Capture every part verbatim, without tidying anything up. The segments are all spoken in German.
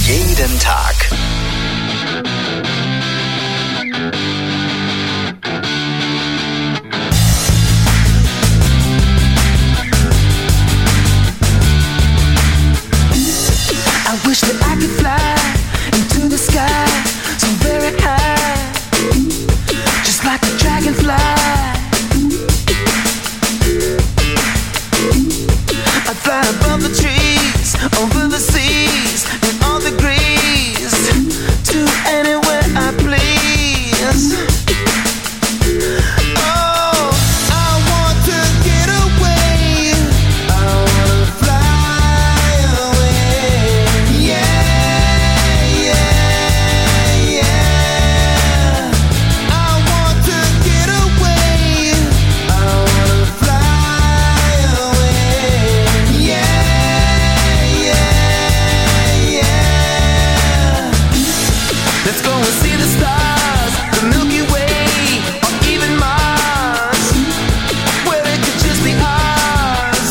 Jeden Tag. I wish that I could fly into the sky so very high, just like a dragonfly. I'd fly above the trees, over the seas, in all degrees, to anywhere I please. Oh, I want to get away. I wanna fly away. Yeah, yeah, yeah. I want to get away. I wanna fly away. Yeah, yeah, yeah. Let's go and see the stars, the Milky Way, or even Mars, where it could just be ours.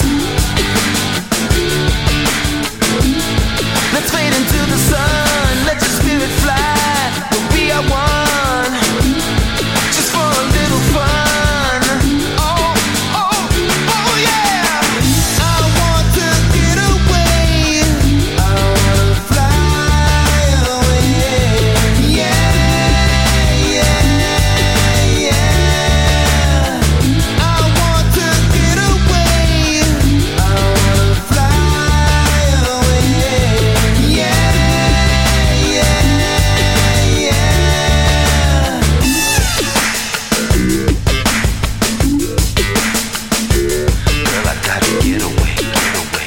Let's fade into the sun, let your spirit fly, we'll be our one, just for a little fun. Oh, oh, oh yeah. I want to get away. I wanna fly away. Yeah, yeah, yeah. I want to get away. I wanna fly away. Yeah, yeah, yeah. Girl, I gotta get away, get away.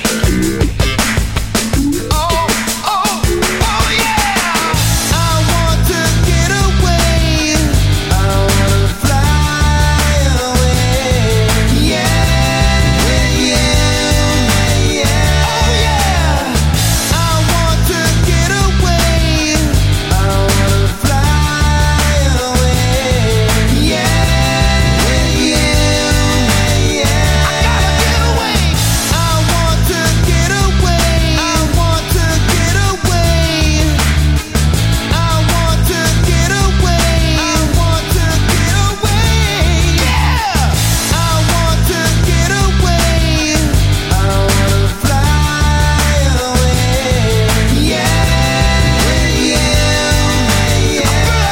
Oh, oh, oh yeah. I want to get away. I wanna fly away. Yeah, yeah, yeah. Oh yeah. I want to get away. I wanna fly away. Yeah, yeah, yeah. I gotta get away. I want to get away. I want to get away. I want to get away. I want to get away. Yeah. I want to get away. I wanna fly away. Yeah, yeah, yeah.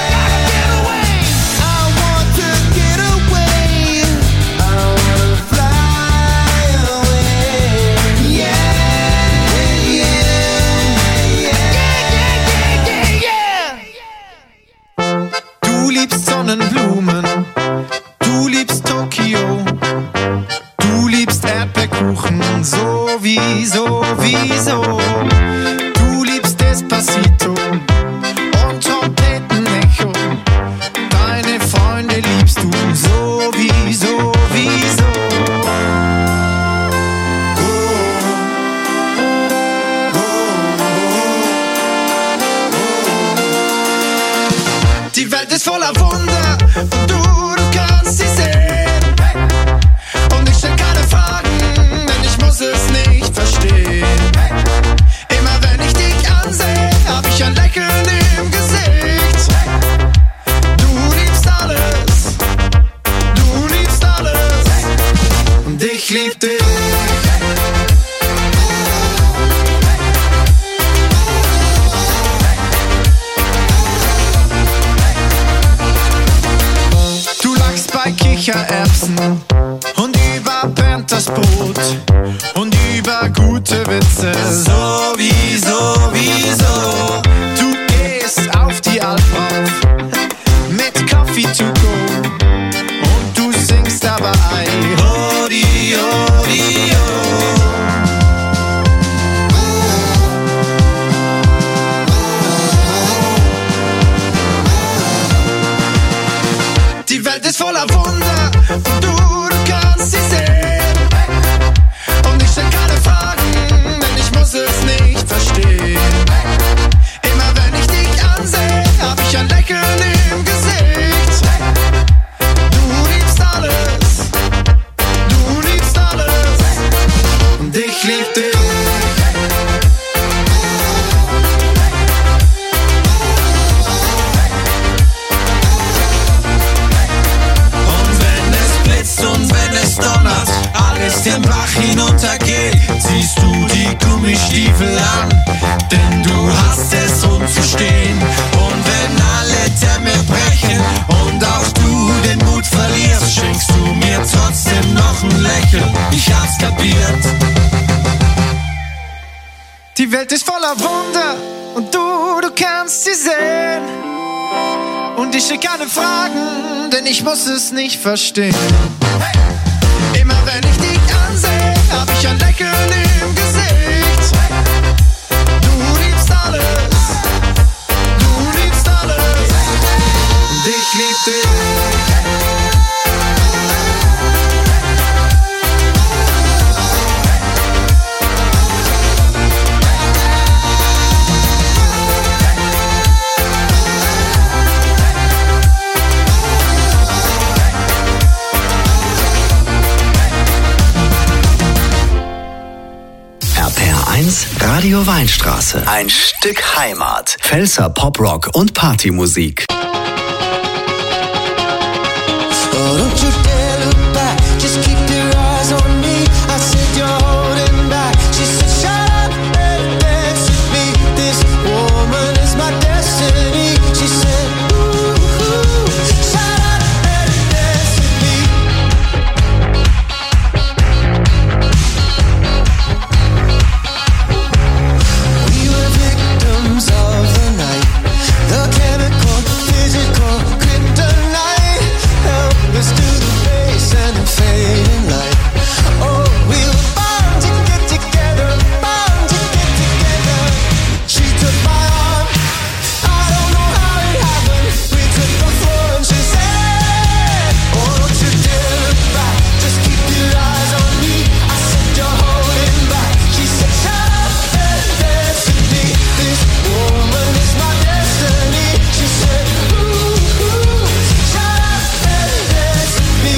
I want to get away. I wanna fly away. Yeah, yeah, yeah, yeah, yeah. Du liebst Sonnenblumen, du liebst Tokio, du liebst Erdbeerkuchen, sowieso, wieso. Du liebst Despacito und Trompetenecho, deine Freunde liebst du sowieso, wieso. Die Welt ist voller Wunder und du, du kannst sie sehen. Und ich stell keine Fragen, denn ich muss es nicht verstehen. Immer wenn ich dich ansehe, hab ich ein Lächeln im Gesicht. Du liebst alles, du liebst alles. Und ich lieb dich. Du lachst bei Kichererbsen und über Panthers Brot und über gute Witze. Sowieso, wieso. Du gehst auf die Alp rauf mit Coffee to go und du singst dabei Hodi, Hodi, oh. Die Welt ist voller Wunder und du, du kannst sie sehen. Und ich stell keine Fragen, denn ich muss es nicht verstehen. Immer wenn ich dich ansehe, hab ich ein Lächeln im Gesicht. Du liebst alles, du liebst alles. Und ich lieb dich. Welt ist voller Wunder und du, du kannst sie sehen. Und ich stell keine Fragen, denn ich muss es nicht verstehen. Hey! Immer wenn ich dich ansehe, hab ich ein Lächeln im Gesicht. Du liebst alles, du liebst alles. Und ich lieb dich. Radio Weinstraße. Ein Stück Heimat. Pfälzer Poprock und Partymusik. Oh, don't you dare look back, just keep your eyes on me. I said you're holding back. She said shut up and dance with me. This woman is my destiny. She said ooh, ooh, shut up and dance with me. We were victims of the night, the chemical, physical, kryptonite. Help us to the base and the fading light. Oh, we were bound to get together, bound to get together. She took my arm, I don't know how it happened. We took the floor and she said, oh, don't you dare look back, just keep your eyes on me. I said you're holding back. She said shut up and dance with me. This woman is my destiny. She said ooh, ooh, shut up and dance with me.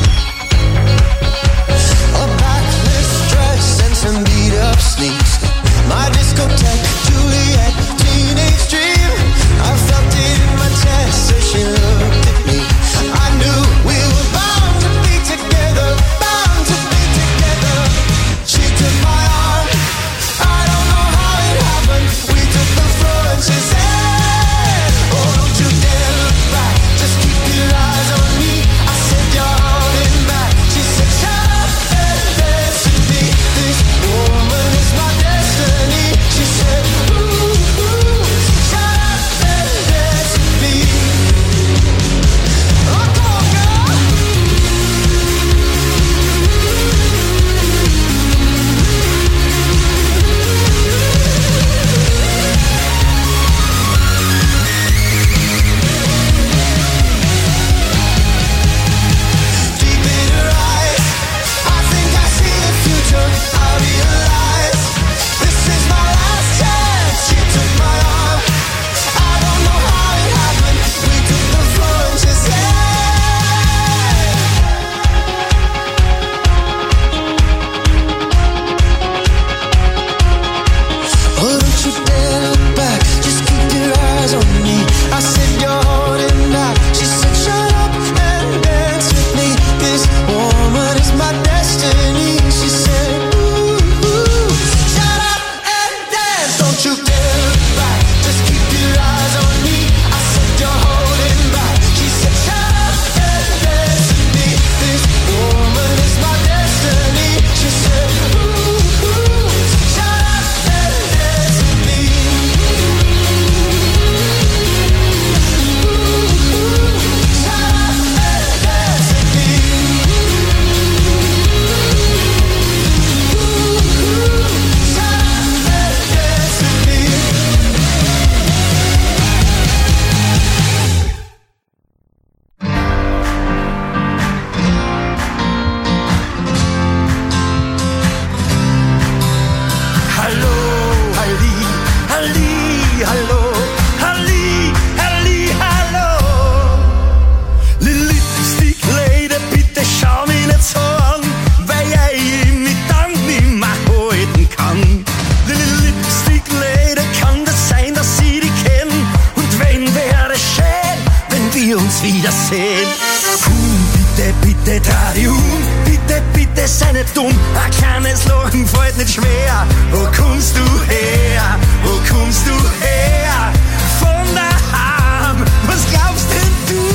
A backless dress and some beat up sneaks. My discotheque, Juliet, teenage dream. I felt it in my chest as she looked at me. I knew we were bound to be together, bound to be together. She took my arm, I don't know how it happened. We took the floor and she said, oh, don't you dare look back, just keep your eyes on me. I said you're holding back. She said shut up and dance with me. This woman is my destiny. She said ooh, ooh, shut up and dance with me. Oh, come on, girl. Deep in her eyes, I think I see the future. I realize this is my last chance. She took my arm, I don't know how it happened. We took the floor and she said, oh, don't you dare look back, just keep your eyes on me. I said you're holding back. She said shut up and dance with me. This woman is my destiny. She said ooh, ooh, shut up and dance. Don't you dare look back, just keep your eyes on me. I said you're holding back. She said shut up and dance with me. This woman is my destiny. She said ooh, ooh, shut up and dance with me. Ooh, ooh, shut up and dance with me. Ooh, ooh, shut up and dance with me. Hallo, Halli, Halli, hallo, Halli, Halli, hallo. Lipstick Lady, bitte schau mich nicht so an, weil ich mich dann nicht mehr halten kann. Lipstick Lady, kann das sein, dass ich dich kenn? Und wenn wäre es schön, wenn wir uns wiedersehen. Komm, bitte, bitte, dreh dich um, bitte, bitte, sei nicht dumm. Ein kleines Lachen fällt nicht schwer. Wo kommst du her? Wo kommst du her? Von daheim, was glaubst denn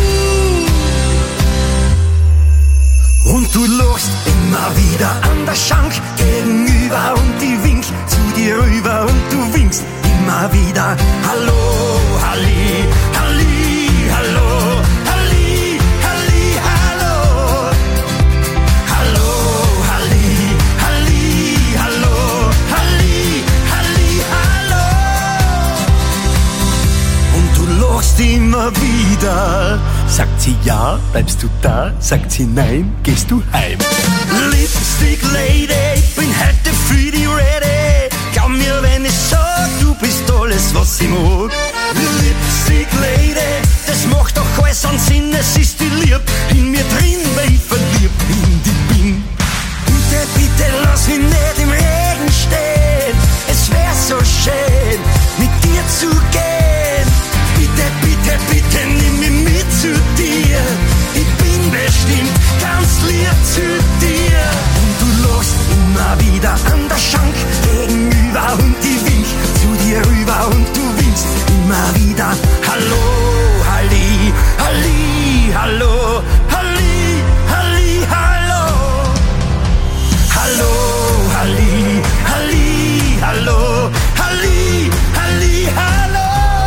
du? Und du lachst immer wieder an der Schank gegenüber und ich wink zu dir rüber und immer wieder. Hallo, Halli, Halli, hallo, Halli, Halli, hallo. Hallo, Halli, Halli, hallo, Halli, Halli, hallo. Und du lachst immer wieder. Sagt sie ja, bleibst du da? Sagt sie nein, gehst du heim? Lipstick Lady, ich bin heute für die ready. Glaub mir, wenn ich sag, du bist alles, was ich mag. Lipstick Lady, das macht doch alles an Sinn, es ist die Lieb in mir drin, weil ich verliebt in die bin. Bitte, bitte lass mich nicht im Regen stehen, es wär so schön, mit dir zu gehen. Bitte, bitte, bitte nimm mich mit zu dir, ich bin bestimmt ganz lieb zu dir. Und du lachst immer wieder an der Schank gegenüber und ich wink zu dir rüber und du winkst immer wieder. Hallo, Halli, Halli, hallo, Halli, Halli, hallo. Hallo, Halli, Halli, hallo, Halli, Halli, hallo.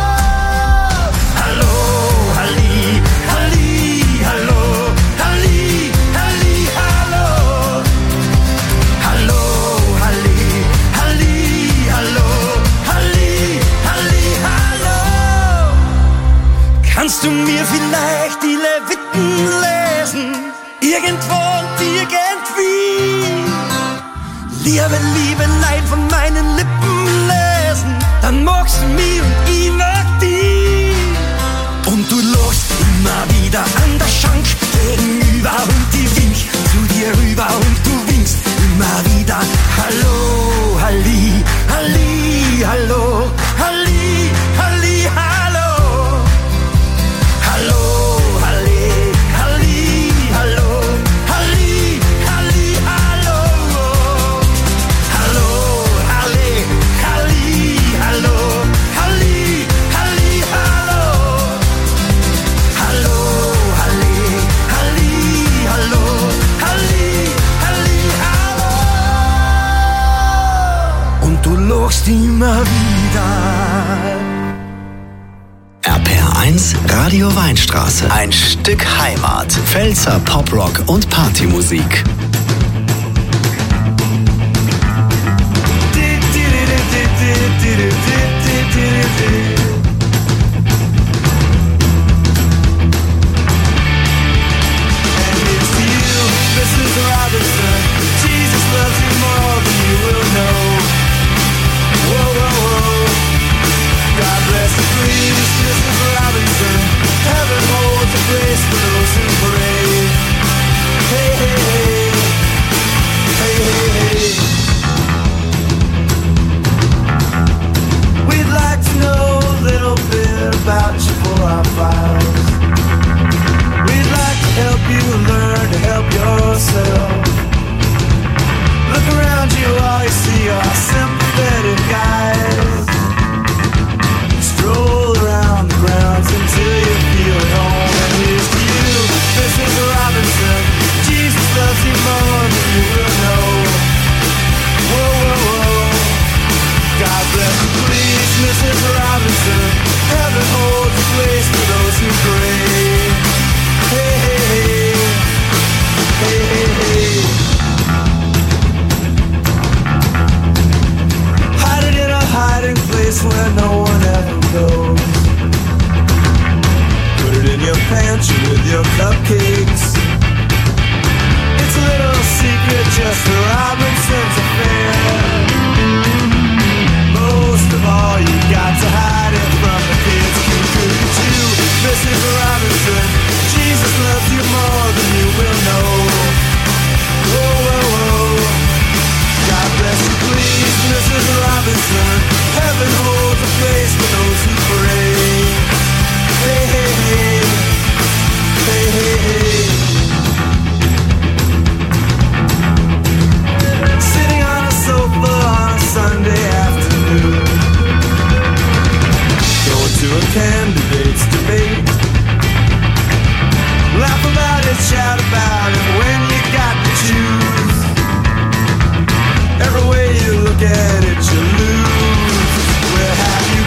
Hallo, Halli, Halli, hallo, Halli, Halli, hallo. Hallo, Halli, Halli, hallo, Halli, Halli, hallo. Kannst du mir vielleicht die Leviten lesen? Irgendwo und irgendwie. Liebe, Liebe, Leid von meinen Lippen lesen. Dann magst du mich und ich mag dich. Und du lachst immer wieder an der Schank gegenüber und ich wink zu dir rüber und du winkst immer wieder. Hallo, Halli, Halli, hallo, Halli, Halli, hallo. Hallo, Halli, Halli, hallo, Halli, Halli, hallo. Hallo, Halli, Halli, hallo, Halli, Halli, hallo. Hallo, Halli, Halli, hallo, Halli, Halli, hallo. Und du lachst immer wieder. R P R eins Radio Weinstraße. Ein Stück Heimat. Pfälzer Poprock und Partymusik. About you for our files. We'd like to help you learn to help yourself. Look around you, all you see are sympathetic guys. Stroll around the grounds until you feel at home. And here's to you, Missus Robinson. Jesus loves you more than you will know. Whoa, whoa, whoa. God bless you, please, Missus Robinson. Heaven holds a place for those who pray. Hey, hey, hey, hey, hey, hey. Hide it in a hiding place where no one ever goes. Put it in your pantry with your cupcakes. It's a little secret just for Robinson's affair. Most of all, you got to hide it from the kids. Cuckoo too, Missus Robinson. Jesus loves you more than you will know. Whoa, whoa, whoa. God bless you, please, Missus Robinson. Heaven holds a place for those who pray. Hey, hey, hey. Hey, hey, hey. Sitting on a sofa on a Sunday afternoon, going to a candidate's debate. Laugh about it, shout about it when you got to choose. Every way you look at it, you lose. Where have you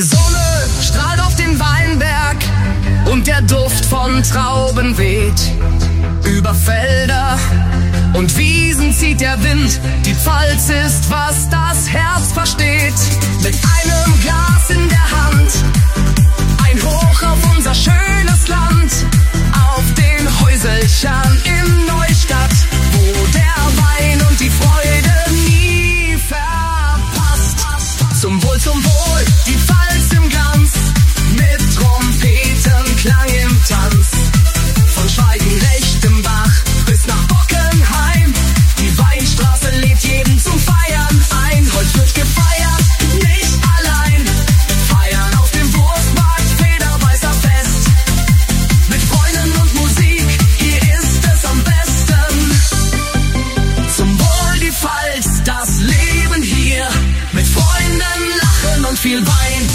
Sonne strahlt auf den Weinberg und der Duft von Trauben weht. Über Felder und Wiesen zieht der Wind, die Pfalz ist, was das Herz versteht. Mit einem Glas in der Hand, ein Hoch auf unser schönes Land, auf den Häuselchern in Neustadt, wo der Wein und die Freude nie verpasst. Zum Wohl, zum Wohl, die Pfalz im Glanz, mit Trompetenklang im Tanz. Von Schweigen-Rechtenbach bis nach Bockenheim, die Weinstraße lädt jeden zum Feiern ein. Heute wird gefeiert, nicht allein. Feiern auf dem Wurstmarkt, Federweißer Fest. Mit Freunden und Musik, hier ist es am besten. Zum Wohl die Pfalz, das Leben hier. Mit Freunden, Lachen und viel Wein.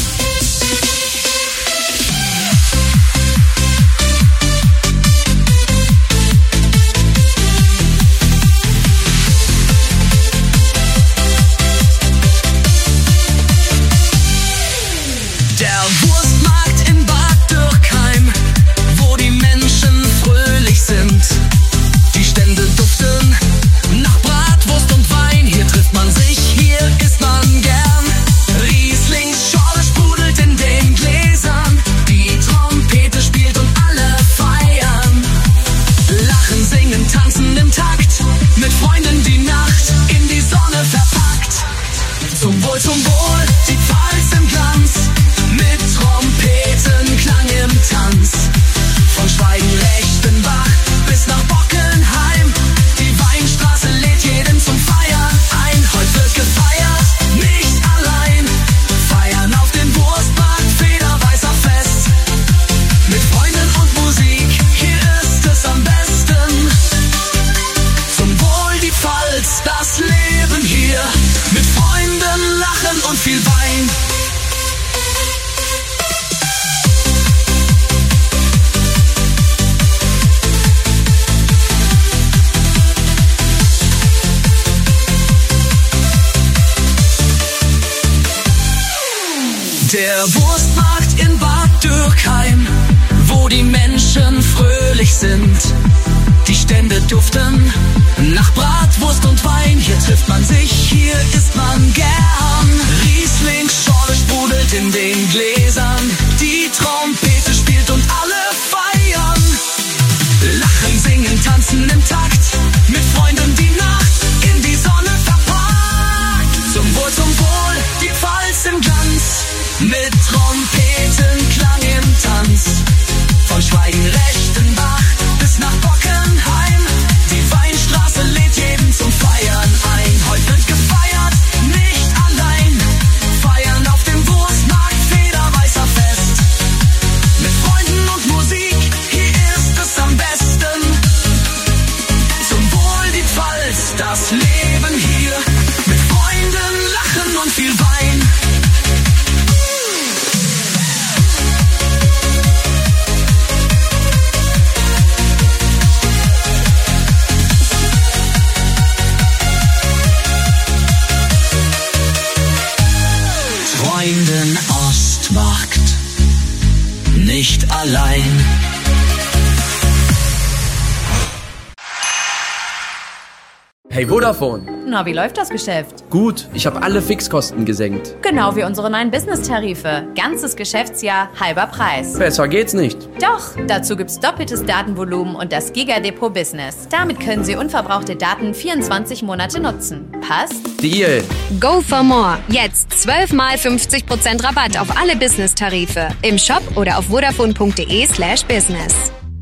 Der Wurstmarkt in Bad Dürkheim, wo die Menschen fröhlich sind. Die Stände duften nach Bratwurst und Wein. Hier trifft man sich, hier isst man gern. Rieslings Schorle sprudelt in den Gläsern. Die Trompete spielt und alle feiern. Lachen, singen, tanzen im Takt. Mit Freunden die Nacht in die Sonne verpackt. Zum Wohl, zum Wohl, die Pfalz im Glanz. Mit Trompetenklang im Tanz. Von Schweigen-Rechtenbach bis nach Bockenheim. Die Weinstraße lädt jeden zum Feiern ein. Heute wird gefeiert, nicht allein. Feiern auf dem Wurstmarkt, Federweißer Fest. Mit Freunden und Musik, hier ist es am besten. Zum Wohl die Pfalz, das Leben hier. Mit Freunden, Lachen und viel Wein. Der Wurstmarkt in Bad Dürkheim, wo die Menschen fröhlich sind. Die Stände duften nach Bratwurst und Wein. Hier trifft man sich, hier isst man gern. Rieslings Schorle sprudelt in den Gläsern. Die Trompete spielt und alle feiern. Lachen, singen, tanzen im Takt. Mit Freunden die Nacht in die Sonne verpackt. Zum Wohl, zum Wohl, die Pfalz im Glanz. Mit Trompetenklang im Tanz. Von Schweigen-Rechtenbach bis nach Bockenheim. Die Weinstraße lädt jeden zum Feiern ein. Heute wird gefeiert, nicht allein. Feiern auf dem Wurstmarkt, Federweißer Fest. Mit Freunden und Musik, hier ist es am besten. Zum Wohl die Pfalz, das Leben hier. Mit Freunden, Lachen und viel Wein. Freunden Ostmarkt, nicht allein. Hey Vodafone. Na, wie läuft das Geschäft? Gut, ich habe alle Fixkosten gesenkt. Genau wie unsere neuen Business-Tarife. Ganzes Geschäftsjahr, halber Preis. Besser geht's nicht. Doch, dazu gibt's doppeltes Datenvolumen und das Giga-Depot Business. Damit können Sie unverbrauchte Daten vierundzwanzig Monate nutzen. Passt? Deal. Go for more. Jetzt zwölf mal fünfzig Prozent Rabatt auf alle Business-Tarife. Im Shop oder auf vodafone.de slash business.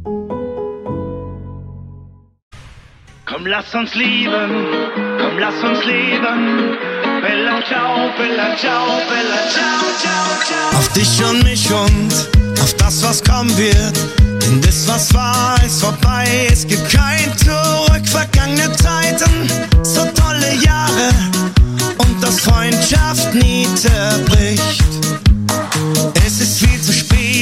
Komm, lass uns lieben, komm, lass uns leben. Bella ciao, bella ciao, bella ciao, ciao, ciao. Auf dich und mich und auf das, was kommen wird. Denn das, was war, ist vorbei. Es gibt kein Zurück, vergangene Zeiten. So tolle Jahre und dass Freundschaft nie zerbricht. Es ist viel zu spät, um so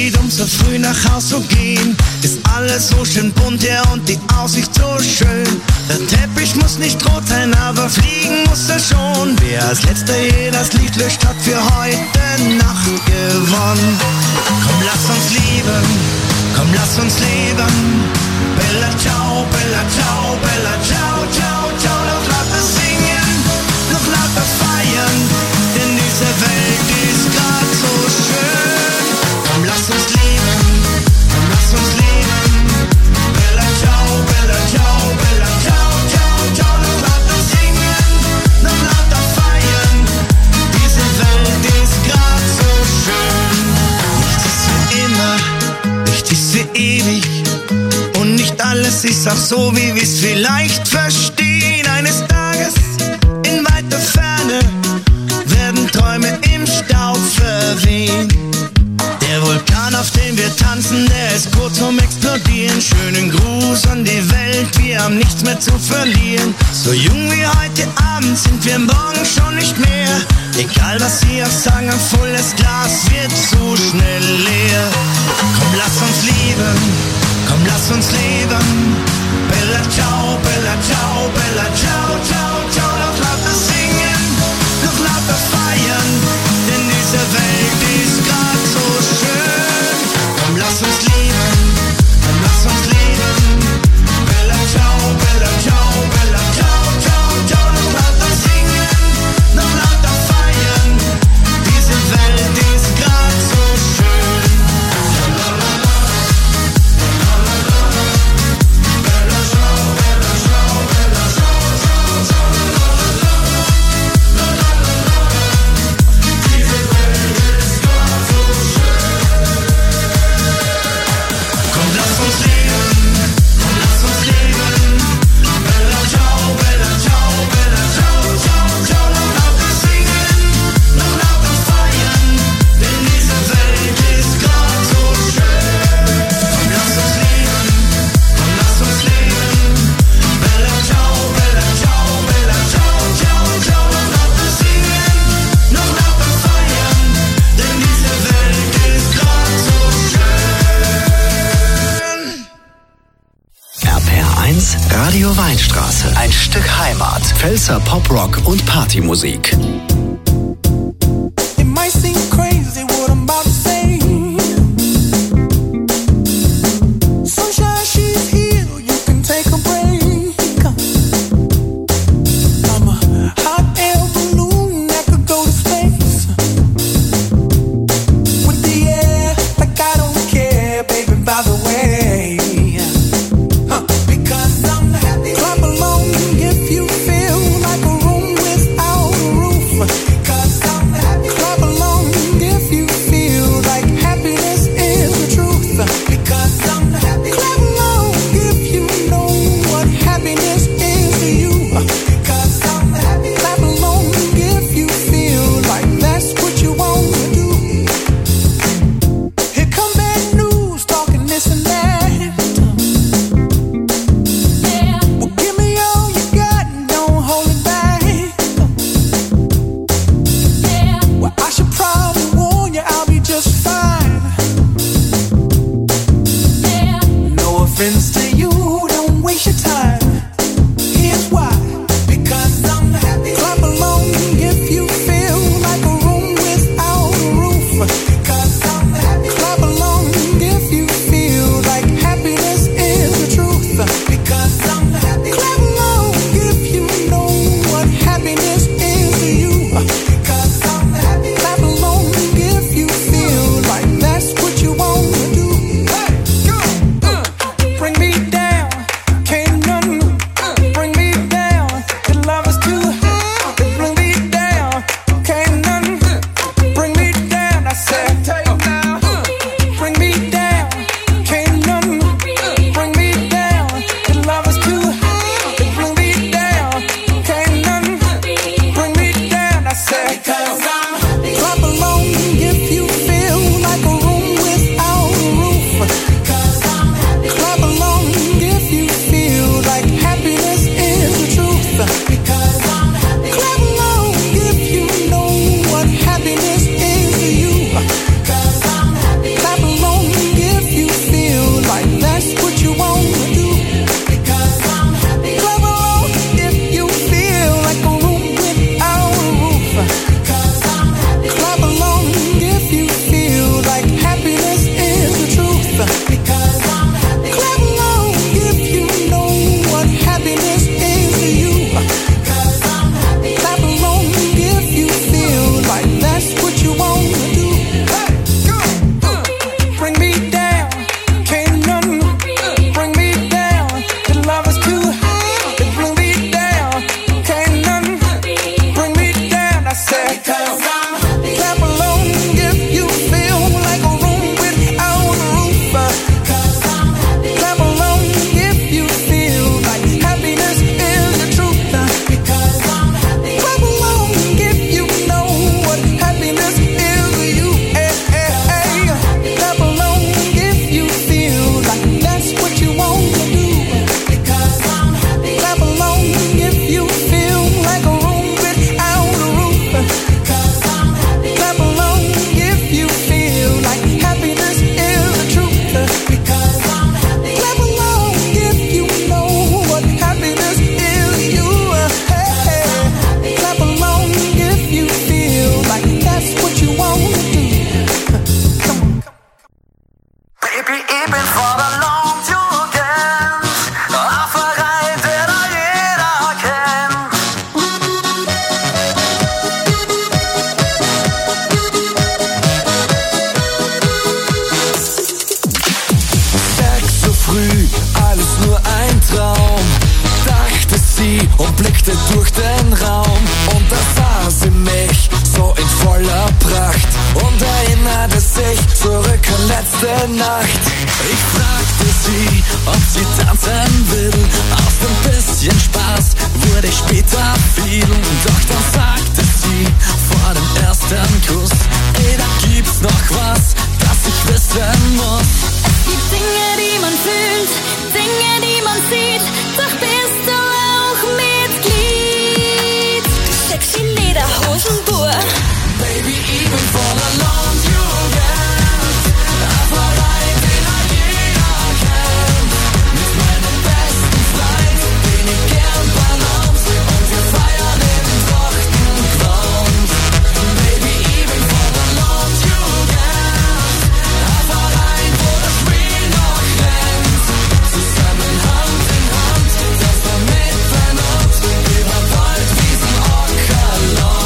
so früh nach Haus zu gehen. Ist alles so schön bunt, ja, und die Aussicht so schön. Der Teppich muss nicht rot sein, aber fliegen muss er schon. Wer als letzter hier das Licht löscht, hat für heute Nacht gewonnen. Komm, lass uns lieben, komm, lass uns leben. Bella ciao, bella ciao, bella ciao, ciao, ciao. Noch lauter singen, noch lauter feiern, denn diese Welt ist grad so schön. Komm, lass uns leben, komm, lass uns leben. Bella ciao, bella ciao, bella ciao, ciao, ciao. Noch lauter singen, noch lauter feiern, diese Welt ist grad so schön. Nichts ist für immer, nichts ist für ewig. Und nicht alles ist auch so, wie wir's vielleicht verstehen. Eines Tages in weiter Ferne werden Träume im Staub verwehen. Der Vulkan, auf dem wir tanzen, der ist kurz vorm Explodieren. Schönen Gruß an die Welt, wir haben nichts mehr zu verlieren. So jung wie heute Abend sind wir morgen schon nicht mehr. Egal was sie auch sagen, ein volles Glas wird zu schnell leer. Komm, lass uns lieben, komm, lass uns leben. Bella ciao, bella ciao, bella ciao, ciao, ciao. Noch lauter singen, noch lauter feiern, denn diese Welt ist grad so schön. Komm, lass uns lieben, komm, lass uns leben. Bella ciao, bella ciao, bella ciao, ciao, ciao. Noch lauter singen, noch lauter feiern, diese Welt ist grad so schön. Radio Weinstraße. Ein Stück Heimat. Pfälzer Poprock und Partymusik. It might seem crazy what I'm about to say. Sunshine, she's here, you can take a break. I'm a hot air balloon that could go to space. With the air, like I don't care, baby, by the way. Clap along if you feel like a room without a roof. ich bin von der Landjugend, ein Verein, den da jeder kennt. Sechs so früh, alles nur ein Traum, dachte sie und blickte durch den Raum. Und da sah sie mich so in voller Pracht und erinnerte sich zurück an letzte Nacht. Ich fragte sie, ob sie tanzen will. Aus ein bisschen Spaß wurde ich später viel. Doch dann sagte sie vor dem ersten Kuss: Ey, da gibt's noch was, das ich wissen muss. Es gibt Dinge, die man fühlt, Dinge, die man sieht. Doch bist du auch Mitglied? Die sexy Lederhosentour. Baby, ich bin voller Landjugend, ein Verein, den da jeder kennt. Mit meinen besten Freund bin ich gern Balance und wir feiern im Trachtengrund. Baby, ich bin voller Landjugend, ein Verein, wo das Spiel noch rennt. Zusammen Hand in Hand, das wir Mitternacht über Wald, Wiesen, Ackerland.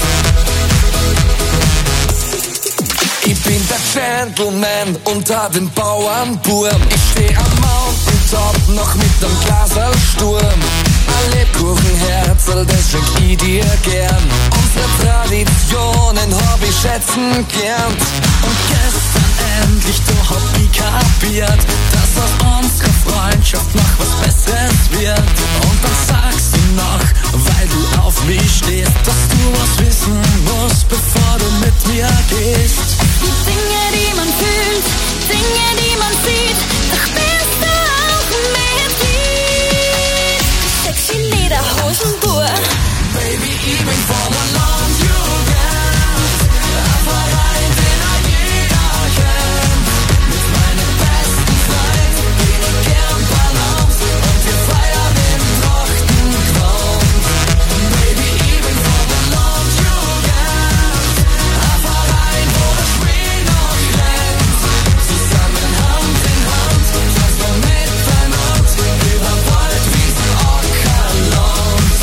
Ich bin der Gentleman unter den Bauernburm. Ich steh am Mountaintop noch mit dem Glaserlsturm. Ein Lebkuchenherzl, das schenk ich dir gern. Unsere Traditionen hab ich schätzen gelernt. Und gestern endlich, da hab ich kapiert, dass aus unserer Freundschaft noch was Besseres wird. Und dann sagst du noch, weil du auf mich stehst, dass du was wissen musst, bevor du mit mir gehst. Die Dinge, die man fühlt, Dinge, die man sieht. Doch bist du auch Mitglied? Die sexy Lederhosentour. Baby, ich bin voller Landjugend, ein Verein, den da jeder kennt. Mit meinen besten Freund bin ich gern Balance und wir feiern im Trachtengrund. Baby, ich bin voller Landjugend, ein Verein, wo das Spiel noch rennt. Zusammen Hand in Hand, das wir Mitternacht über Wald, Wiesen, Ackerland.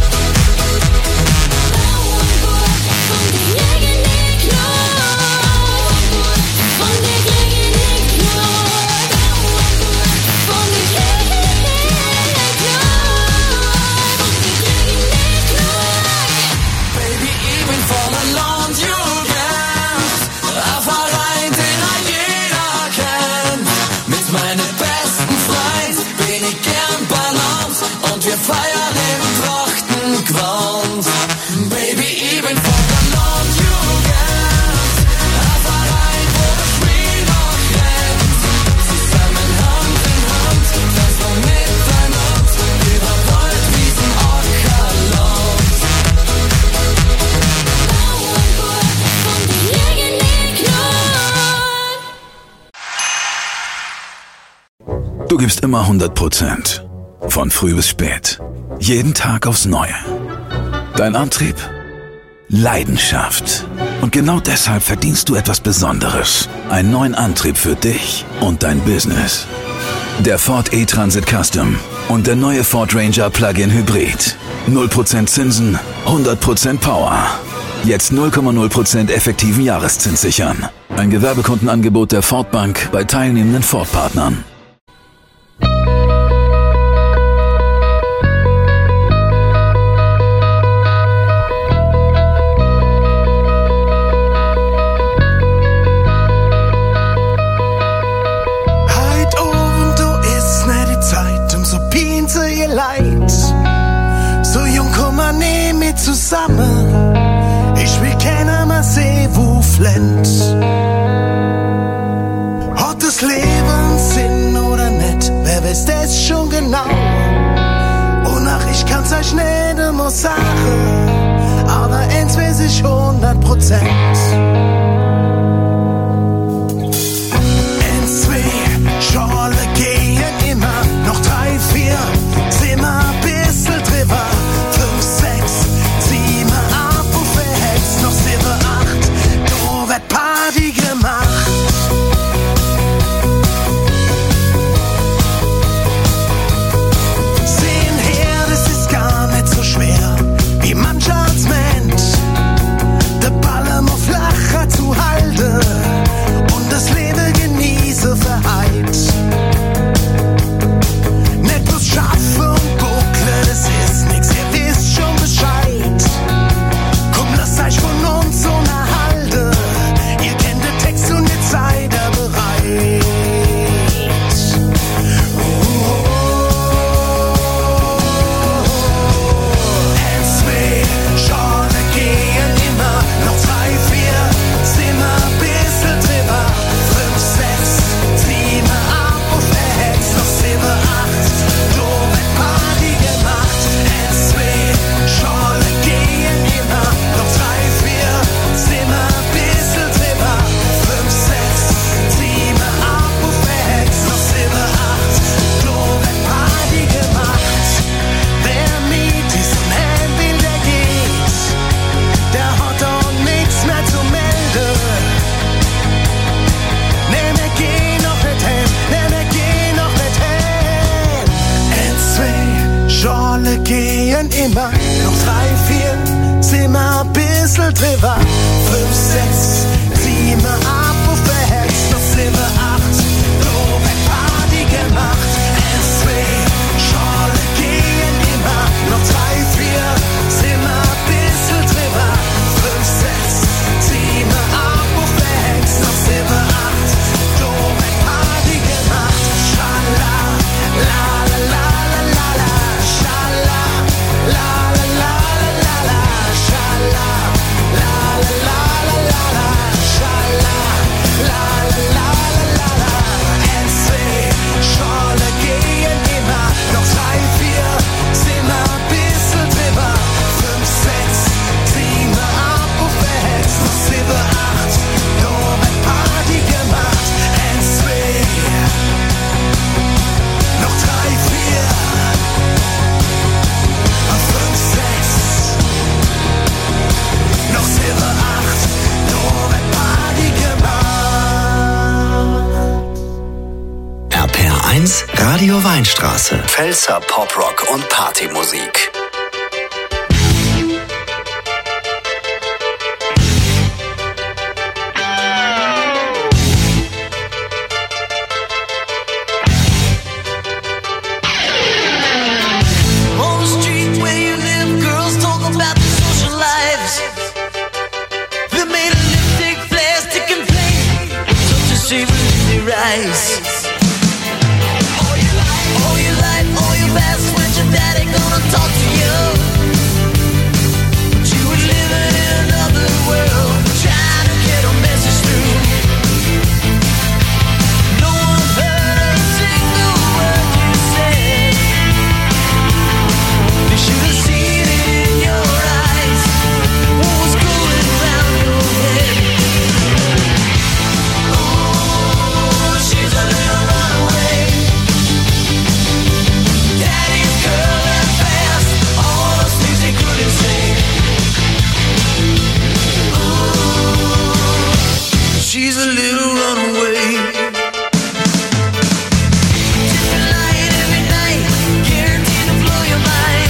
Von dir gegen die Knall. Von dir gegen die Knall. Von dir gegen die Knall. Baby, ich bin voller Landjugend, ein Verein, den da jeder kennt. Mit meinen besten Freund bin ich gern Balance und wir feiern im Trachtengrund. Baby, ich bin voller Landjugend, ein Verein, wo das Spiel noch rennt. Zusammen Hand in Hand, das wir Mitternacht über Wald, Wiesen, Ackerland. Von dir gegen die Knall. Du gibst immer hundert Prozent. Von früh bis spät. Jeden Tag aufs Neue. Dein Antrieb? Leidenschaft. Und genau deshalb verdienst du etwas Besonderes. Einen neuen Antrieb für dich und dein Business. Der Ford E-Transit Custom und der neue Ford Ranger Plug-in Hybrid. null Prozent Zinsen, hundert Prozent Power. Jetzt null Komma null Prozent effektiven Jahreszins sichern. Ein Gewerbekundenangebot der Ford Bank bei teilnehmenden Ford-Partnern. Heit oben, du ist nicht die Zeit, um so pinse ihr Leid. So jung, komm mal, nehm mich zusammen. Ich will keiner mal sehen, wo flennt. Hat das Leben Sinn oder nicht? Wer weiß das schon genau? Und ach, ich kann's euch nicht immer sagen. Aber eins weiß ich hundert Prozent. Eins, zwei, Schorle gehen immer. Noch drei, vier, sind wir ein bisschen drüber. Fünf, sechs, sieben, acht, wo verhältst noch sieben, acht. Du wird Party gemacht. immer. Noch drei, vier, sind wir ein bisschen drüber. Fünf, sechs, sieben, ab auf der Hex. Noch sieben, acht, Robert Party gemacht. S W, Schorle gehen immer. Noch drei, vier, sind wir ein bisschen drüber. Fünf, sechs, sieben, ab auf der Hex. Noch sieben, acht, Robert Party gemacht. Schala, la la la la la la. Schala, la la la la la la. Schala, la la la la la la. Schala, la la la la la la. S W, Schorle gehen immer. Noch drei, vier, sind wir ein bisschen drüber. Fünf, sechs, sieben, ab auf der Hex. Noch sieben, acht, Robert Party gemacht. S W, noch drei, vier, fünf, sechs, noch sieben, acht, Robert Party gemacht. R P R eins Radio Weinstraße. Pfälzer Poprock und Partymusik. On the street where you live, girls talk about their social lives. They're made of lipstick, plastic, and flame. Such a savor in their eyes. All your life, all your life, all your past, when's your daddy gonna talk to you? But you were living in another world, trying to get a message through. No one heard a single word you said. They should have seen it in your eyes. What was going round your head? Oh, she's a little runaway. Daddy's girl and fast, all those things they couldn't say. Oh, she's a little runaway. Different light every night, guaranteed to blow your mind.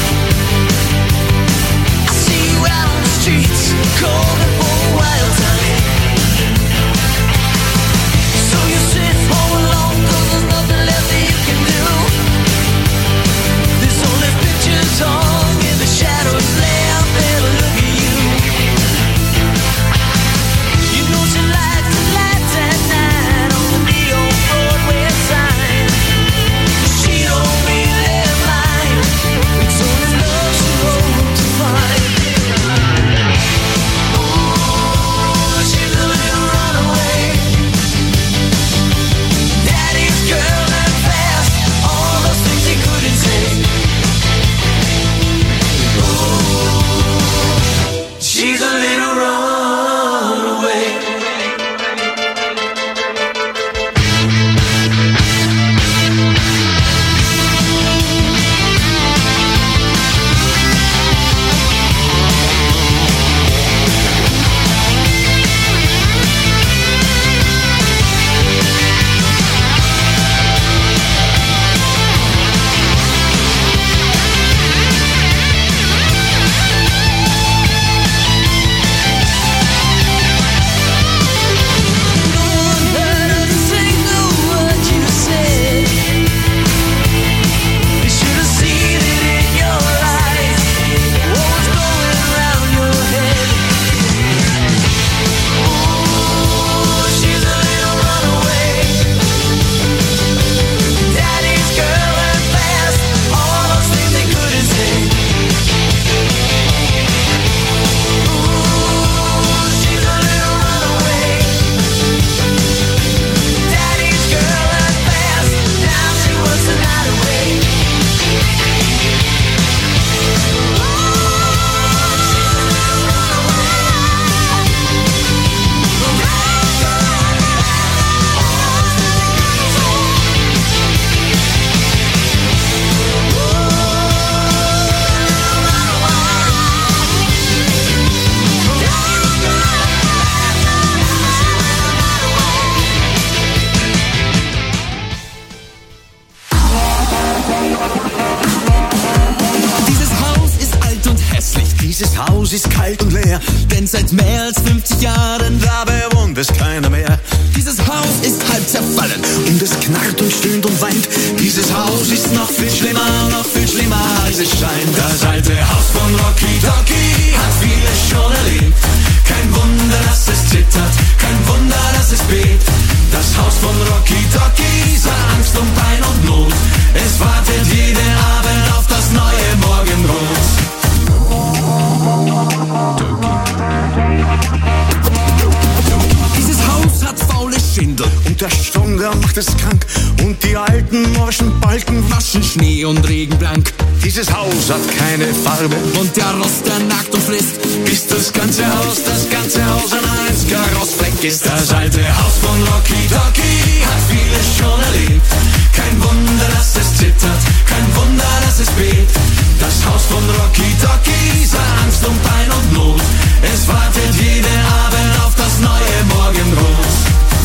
I see you out on the streets, calling for a wild time. So you sit home alone, 'cause there's nothing left that you can do. There's only pictures hung in the shadows left there to look at you. You know she likes the lights at night Dieses Haus ist kalt und leer, denn seit mehr als fünfzig Jahren da bewohnt es keiner mehr. Dieses Haus ist halb zerfallen und es knarrt und stöhnt und weint. Dieses Haus ist noch viel schlimmer, noch viel schlimmer als es scheint. Das alte Haus von Rocky Docky hat vieles schon erlebt. Kein Wunder, dass es zittert, kein Wunder, dass es bebt. Das Haus von Rocky Docky sah Angst und Pein und Not. Es wartet jeden Abend auf das neue Morgenrot. Dieses Haus hat faule Schindel und der Strom, der macht es krank. Und die alten morschen Balken waschen Schnee und Regen blank. Dieses Haus hat keine Farbe und der Rost, der nagt und frisst, bis das ganze Haus, das ganze Haus ein einziger Rostfleck ist. Das alte Haus von Rocky Docky hat vieles schon erlebt. Kein Wunder, dass es zittert, kein Wunder, dass es bebt. Das Haus von Rocky Docky sah Angst und Pein und Not. Es wartet jeden Abend auf das neue Morgenrot.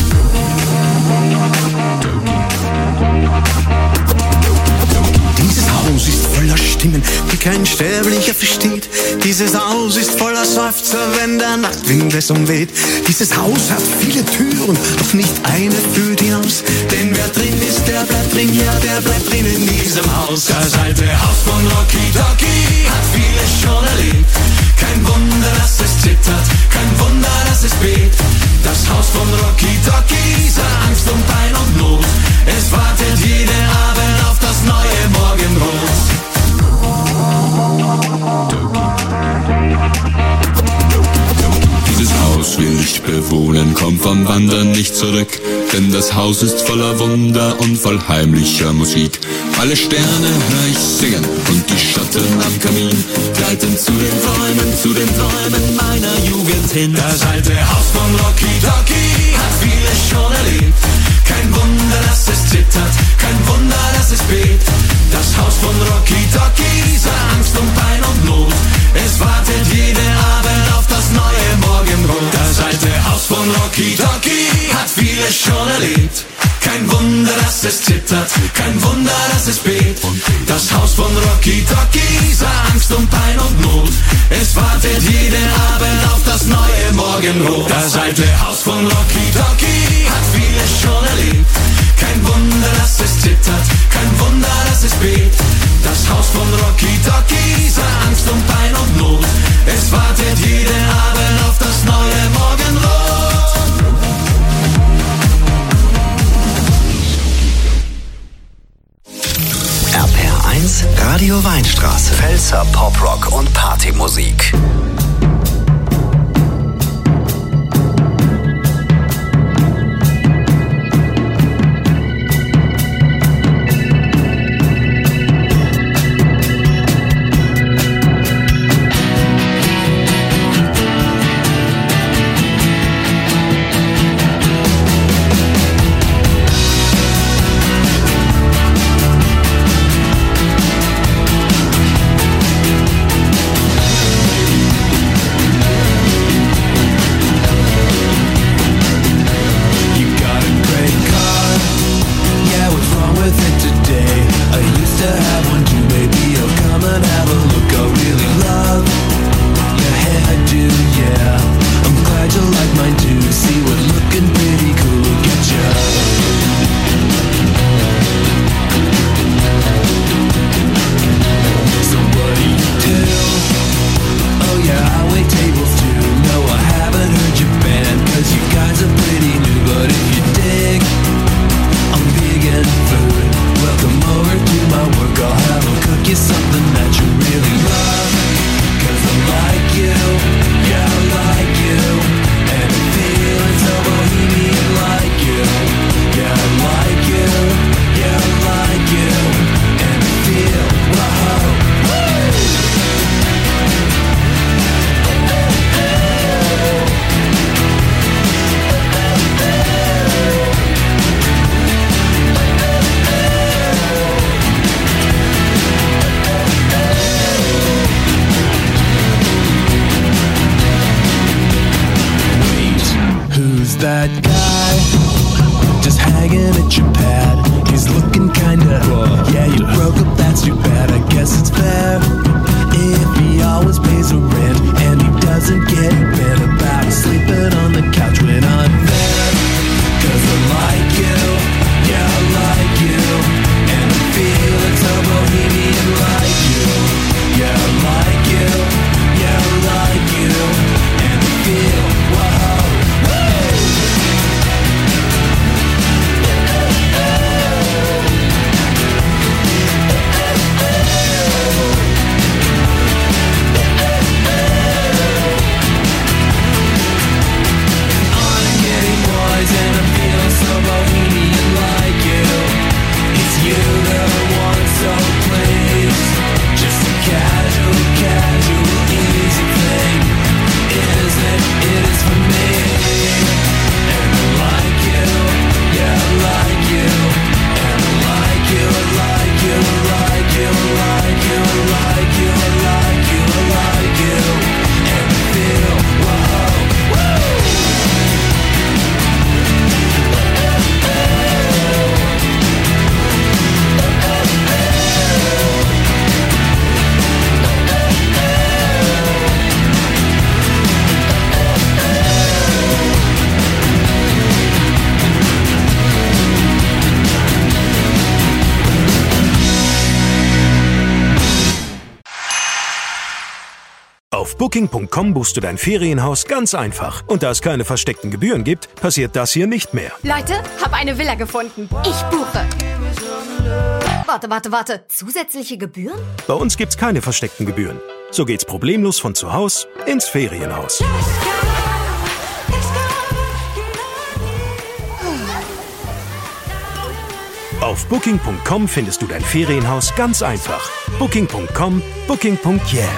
Dieses Haus ist voller Stimmen, die kein Sterblicher versteht. Dieses Haus ist voller Seufzer, wenn der Nachtwind es umweht. Dieses Haus hat viele Türen, doch nicht eine führt hinaus. Denn wer drin ist, der bleibt drin, ja, der bleibt drin in diesem Haus. Das alte Haus von Rocky Docky hat vieles schon erlebt. Kein Wunder, dass es zittert, kein Wunder, dass es bebt. Das Haus von Rocky Docky sah Angst und Pein und Not. Es wartet jeden Abend auf das neue Morgenrot. Dieses Haus will ich bewohnen, komm vom Wandern nicht zurück. Denn das Haus ist voller Wunder und voll heimlicher Musik. Alle Sterne hör ich singen und die Schatten am Kamin gleiten zu den Träumen, zu den Träumen meiner Jugend hin. Das alte Haus von Rocky Docky hat vieles schon erlebt. Kein Wunder, dass es zittert, kein Wunder, dass es bebt. Das Haus von Rocky Docky sah Angst und Pein und Not. Es wartet jeden Abend auf das neue Morgenrot. Das alte Haus von Rocky Docky hat vieles schon erlebt. Kein Wunder, dass es zittert, kein Wunder, dass es bebt. Das Haus von Rocky Docky sah Angst und Pein und Not. Es wartet jeden Abend auf das neue Morgenrot. Das alte Haus von Rocky Docky hat vieles schon erlebt. Kein Wunder, dass es zittert, kein Wunder, dass es bebt. Das Haus von Rocky Docky sah Angst und Pein und Not. Es wartet jeden Abend auf das neue Morgenrot. R P R eins Radio Weinstraße. Pfälzer Poprock und Partymusik. Booking punkt com buchst du dein Ferienhaus ganz einfach. Und da es keine versteckten Gebühren gibt, passiert das hier nicht mehr. Leute, hab eine Villa gefunden. Ich buche. Warte, warte, warte. Zusätzliche Gebühren? Bei uns gibt's keine versteckten Gebühren. So geht's problemlos von zu Haus ins Ferienhaus. Auf Booking punkt com findest du dein Ferienhaus ganz einfach. Booking punkt com, Booking punkt yeah.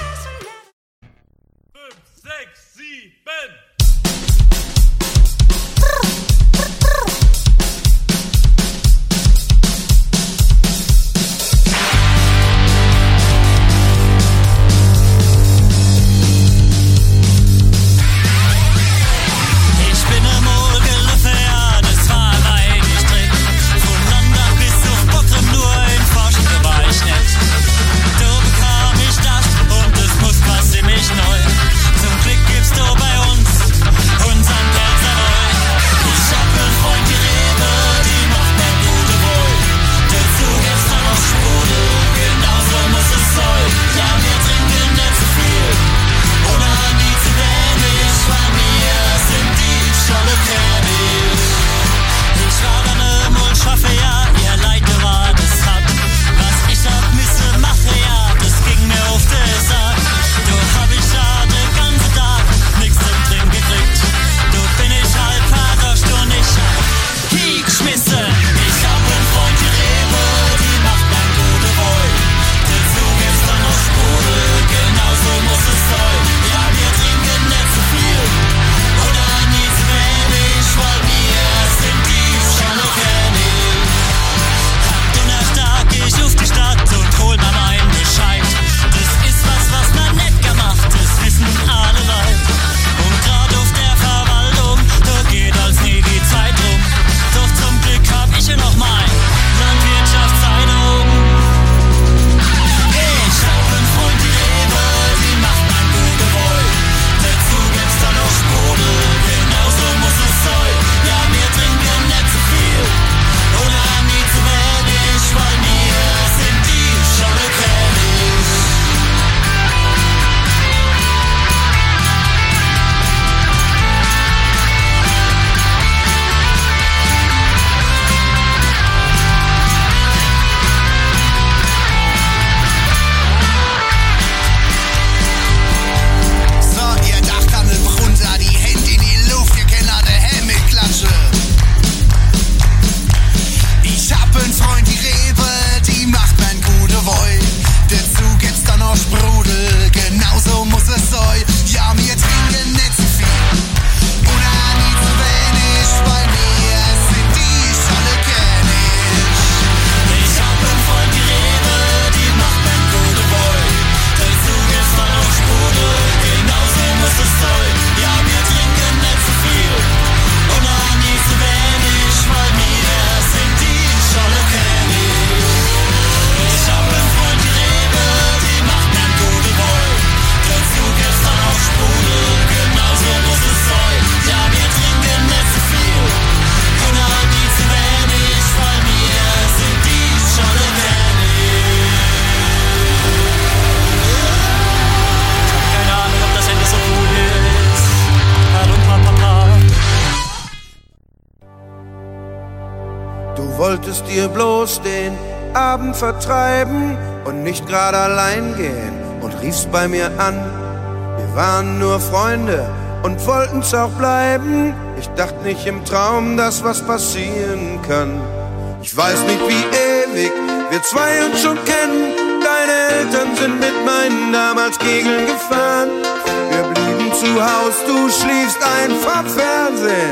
wolltest dir bloß den Abend vertreiben und nicht gerade allein gehen und riefst bei mir an. Wir waren nur Freunde und wollten's auch bleiben. Ich dachte nicht im Traum, dass was passieren kann. Ich weiß nicht, wie ewig wir zwei uns schon kennen. Deine Eltern sind mit meinen damals Kegeln gefahren. Wir blieben zu Haus, du schliefst einfach Fernsehen.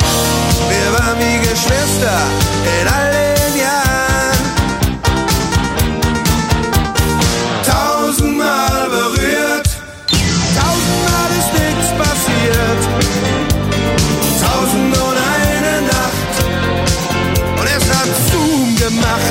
Wir waren wie Geschwister in all den Jahren. Tausendmal berührt, tausendmal ist nichts passiert. Tausend und eine Nacht und es hat Zoom gemacht.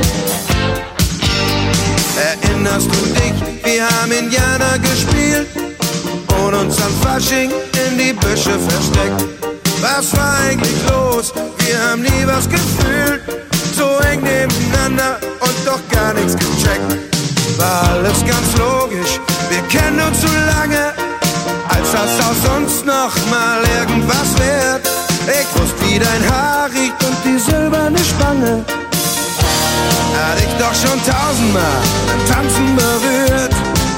Erinnerst du dich, wir haben Indianer gespielt und uns am Fasching in die Büsche versteckt. Was war eigentlich los? Wir haben nie was gefühlt. So eng nebeneinander und doch gar nichts gecheckt. War alles ganz logisch, Wir kennen uns so lange, als das aus uns noch mal irgendwas wird. Ich wusste, wie dein Haar riecht und die silberne Spange. Hat ich doch schon tausendmal beim Tanzen berührt.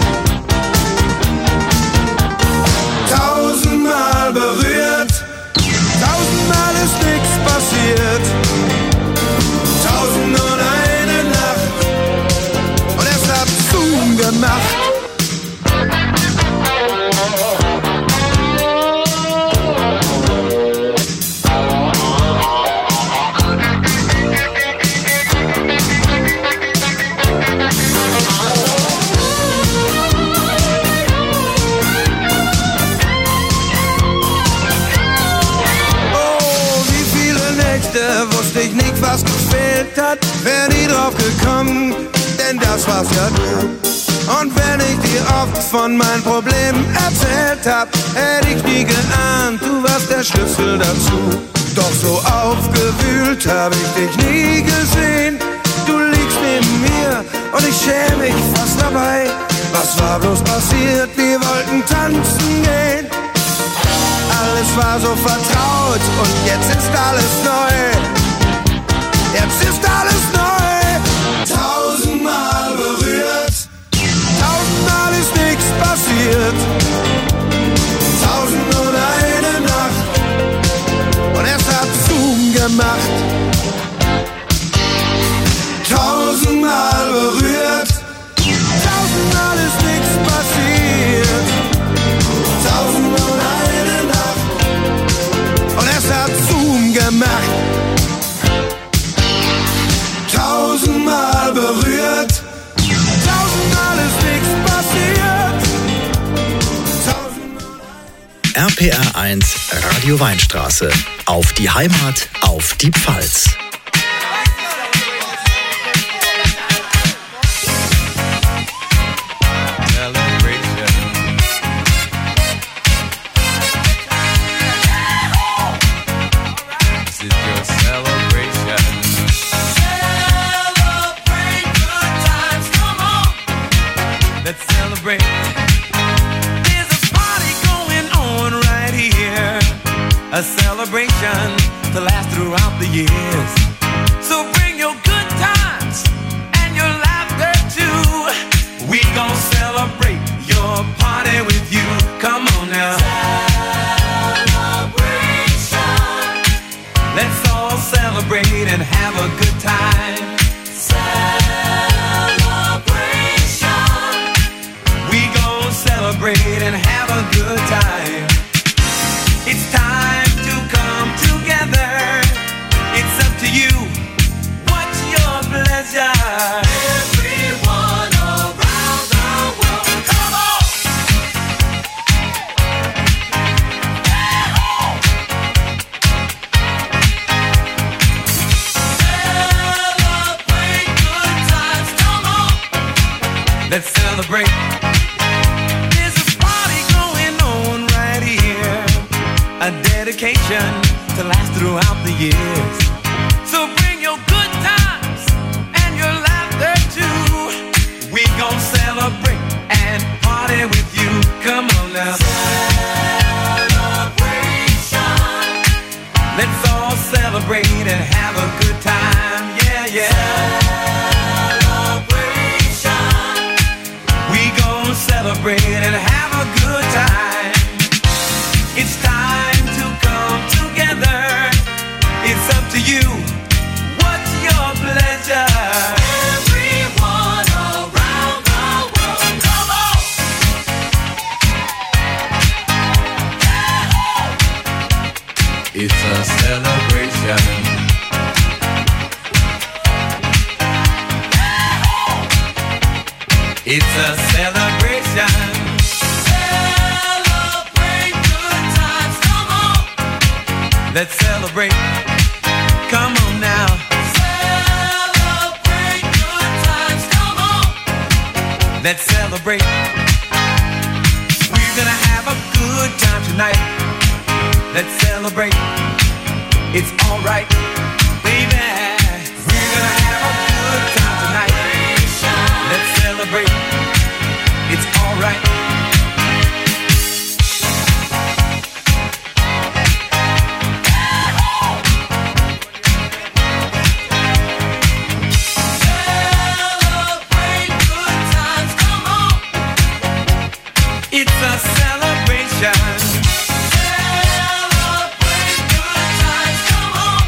Tausendmal berührt. Tausendmal ist nichts passiert. Tausend und eine Nacht. Und es hat Zoom gemacht. Wusste ich nicht, was gefehlt hat, wär nie drauf gekommen, denn das war's ja du. Und wenn ich dir oft von meinen Problemen erzählt hab, hätte ich nie geahnt, du warst der Schlüssel dazu. Doch so aufgewühlt hab ich dich nie gesehen. Du liegst neben mir und ich schäme mich fast dabei. Was war bloß passiert? Wir wollten tanzen gehen. Alles war so vertraut und jetzt ist alles neu. Jetzt ist alles neu. Tausendmal berührt. Tausendmal ist nichts passiert. Tausend und eine Nacht. Und es hat Zoom gemacht. Tausendmal berührt. Tausendmal ist nichts passiert. Tausend und eine Nacht. Und es hat Zoom gemacht. Tausendmal berührt. Tausendmal ist nichts passiert. R P R eins Radio Weinstraße. Auf die Heimat, auf die Pfalz. A celebration to last throughout the years. So bring your good times and your laughter too. We gon' celebrate your party with you. Come on now. Celebration. Let's all celebrate and have a good time. Celebration. We gon' celebrate and have a good time. It's time to come together. It's up to you. What's your pleasure? Everyone around the world, come on! Celebrate good times, come on! Let's celebrate. There's a party going on right here. A dedication to last throughout the years. So bring your good times and your laughter too. We gon' celebrate and party with you. Come on now. Celebration. Let's all celebrate and have a good time. Yeah, yeah. Celebration. We gon' celebrate and have a good time. It's time to come together. It's up to you. What's your pleasure? Everyone around the world, come on! It's a celebration. It's a celebration. Let's celebrate. Come on now. Celebrate good times. Come on. Let's celebrate. We're gonna have a good time tonight. Let's celebrate. It's alright, baby. We're gonna have a good time tonight. Let's celebrate. It's alright. alright. Celebrate good times, come on. It's a celebration. Celebrate good times, come on.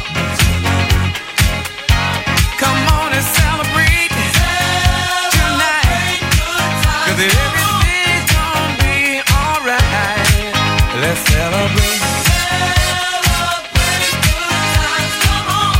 Come on and celebrate tonight. 'Cause everything's gonna be alright. Let's celebrate. Celebrate good times, come on.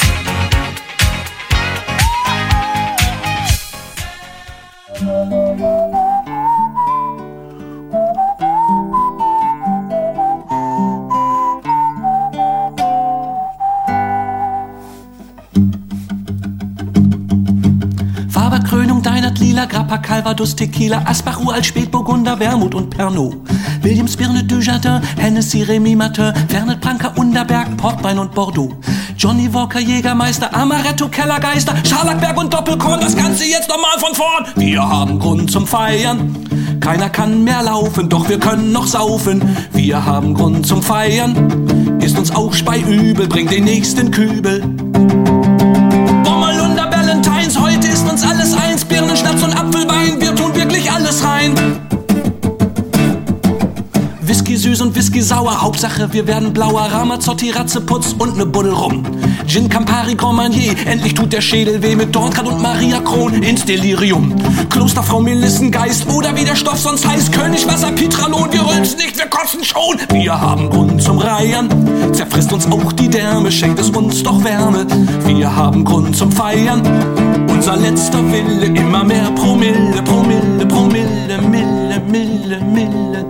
Faberkrönung, Deinert, Lila, Grappa, Calvados, Tequila, Asbach, Uralt, Spätburgunder, Wermut und Pernod. Williams, Birne, Dujardin, Hennessy, Remy Martin, Fernet, Branca, Underberg, Portwein und Bordeaux. Johnny Walker, Jägermeister, Amaretto, Kellergeister, Scharlachberg und Doppelkorn, das Ganze jetzt nochmal von vorn. Wir haben Grund zum Feiern. Keiner kann mehr laufen, doch wir können noch saufen. Wir haben Grund zum Feiern. Ist uns auch speiübel, bringt den nächsten Kübel. Bommerlunder, Valentines, heute ist uns alles eins. Birnen, Schnaps und Apfelwein, wir tun wirklich alles rein. Whisky süß und Whisky sauer, Hauptsache wir werden blauer. Ramazzotti, Ratzeputz und ne Buddel rum. Gin, Campari, Grand Marnier, endlich tut der Schädel weh mit Dortgrad und Maria Kron ins Delirium. Klosterfrau, Melissengeist oder wie der Stoff sonst heißt, Königwasser, Pitralon, wir rülpsen nicht, wir kotzen schon. Wir haben Grund zum Reiern, zerfrisst uns auch die Därme, schenkt es uns doch Wärme. Wir haben Grund zum Feiern, unser letzter Wille, immer mehr Promille, Promille, Promille, Mille, Mille, Mille.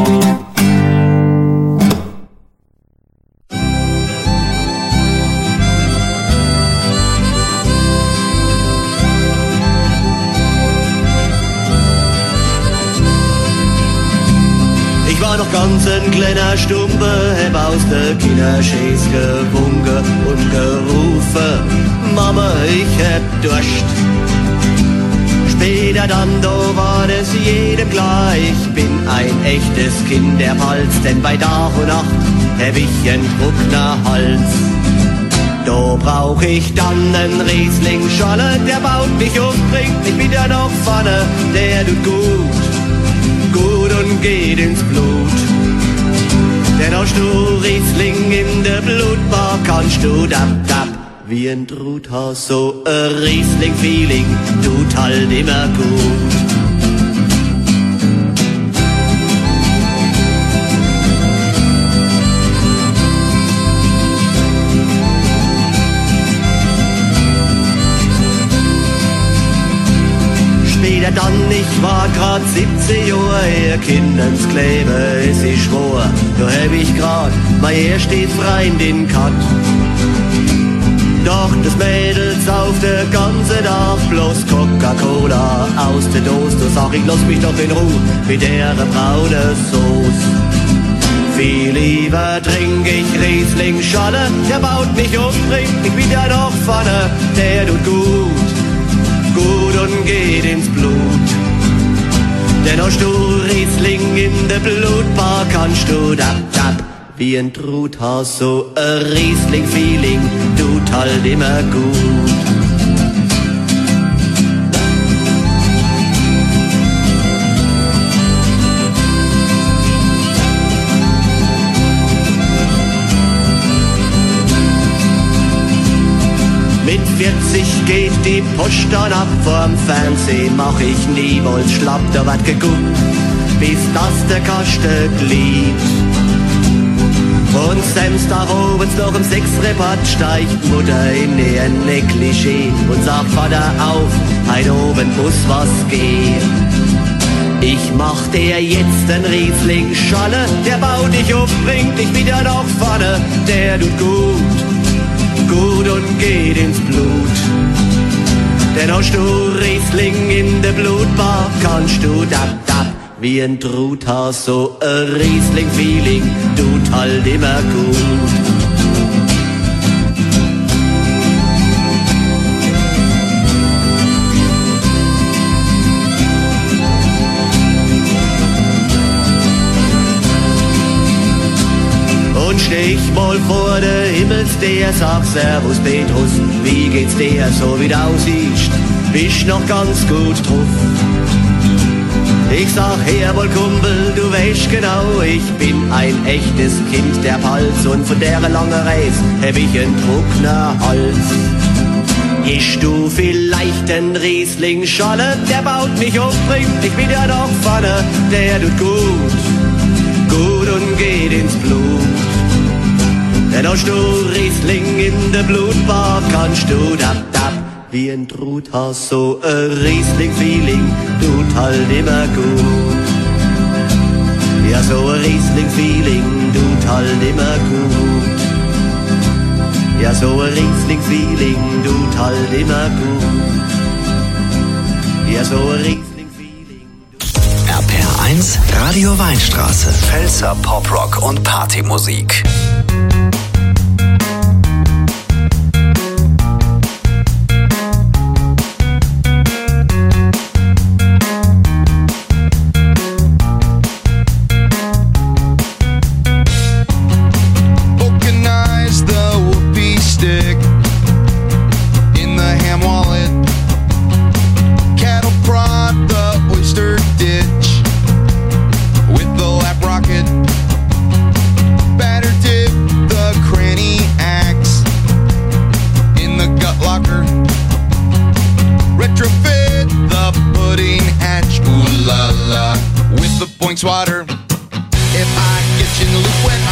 Ich war noch ganz ein kleiner Stumpe, hab aus der Kinderschäß gewunken und gerufen, Mama, ich hab Durst. Später dann, da war es jedem klar, ich bin ein echtes Kinderpalz, denn bei Tag und Nacht hab ich einen trockner Hals. Da brauch ich dann einen Riesling-Scholle, der baut mich um, bringt mich wieder nach vorne, der tut gut. Gut und geht ins Blut. Denn hast du Riesling in der Blutbar, kannst du dab, dab, wie ein Truthahn. So ein Riesling-Feeling tut halt immer gut. Später dann, ich war grad siebzehn Jahre, ihr Kindens Klebe, es ist schwor. Da hab ich grad mein erstes Freundin gehabt. Doch das Mädels auf der ganzen Tag bloß Coca-Cola aus der Dose. Da sag ich, lass mich doch in Ruhe mit der braunen Sauce. Viel lieber trink ich Riesling-Scholle, der baut mich um, bringt mich wieder nach vorne, der tut gut. Gut und geht ins Blut. Denn hast du Riesling in der Blutbar, kannst du dab, dab, wie ein Truthahn. So ein Riesling-Feeling tut halt immer gut. Mit vierzig geht die Post dann ab, vorm Fernsehen mach ich niemals schlapp, da wird geguckt, bis das der Kasten gliebt. Und Samstag obens noch um sechs Repart steigt Mutter in ihr Negligé und sagt, Vater auf, heute oben muss was gehen. Ich mach dir jetzt den Riesling-Scholle, der baut dich um, bringt dich wieder nach vorne, der tut gut. Gut und geht ins Blut. Denn hast du Riesling in der Blutbar, kannst du dab, dab, wie ein Truthahn. So ein Riesling-Feeling tut halt immer gut. ich mal vor der Himmelsdeer, sag Servus Petrus, wie geht's dir, so wie du aussiehst, bist noch ganz gut drauf. Ich sag her wohl Kumpel, du weißt genau, ich bin ein echtes Kind der Pfalz und von der langen Reise hab ich einen trockener Hals. Isch du vielleicht ein Riesling Scholle, der baut mich auf, bringt, ich bin ja noch vorne, der tut gut, gut und geht ins Blut. Denn hast du Riesling in der Blutbad, kannst du tap tap wie ein Truthahn, so ein Riesling-Feeling tut halt immer gut. Ja, so ein Riesling-Feeling tut halt immer gut. Ja, so ein Riesling-Feeling tut halt immer gut. Ja, so ein Riesling-Feeling. R P R eins Radio Weinstraße. Pfälzer Poprock und Partymusik. Water. If I get you in the loop when